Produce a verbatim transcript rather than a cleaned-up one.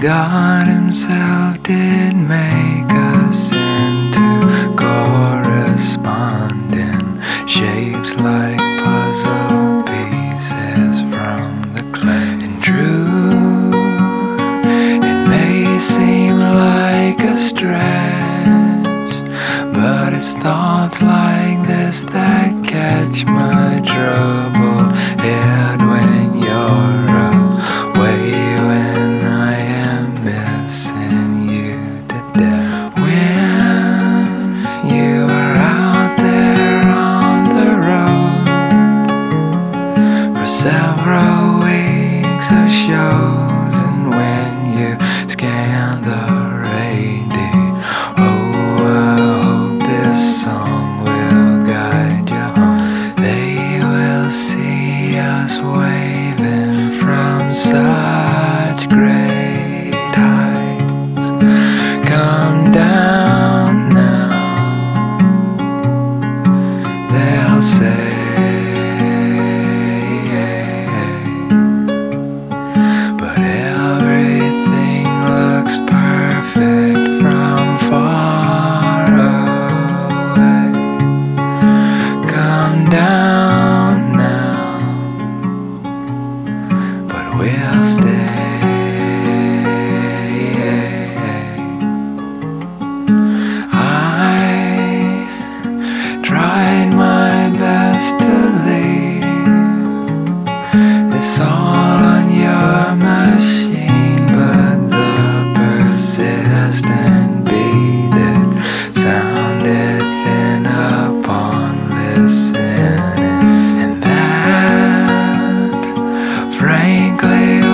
God himself did make us into corresponding shapes like puzzle pieces from the clay. And true, it may seem like a stretch, but it's thoughts like this that catch my troubled head when you're away, when I am missing you to death. When you are out there on the road for several weeks of shows, and when you scan the radio, oh, I hope this song will guide you home. They will see us waving from such great heights. Come down now, they'll say, but everything looks perfect from far away. Come down now, but we'll stay. I tried my best to leave this all on your machine, but the persistent beat, it sounded thin upon listening, and that frankly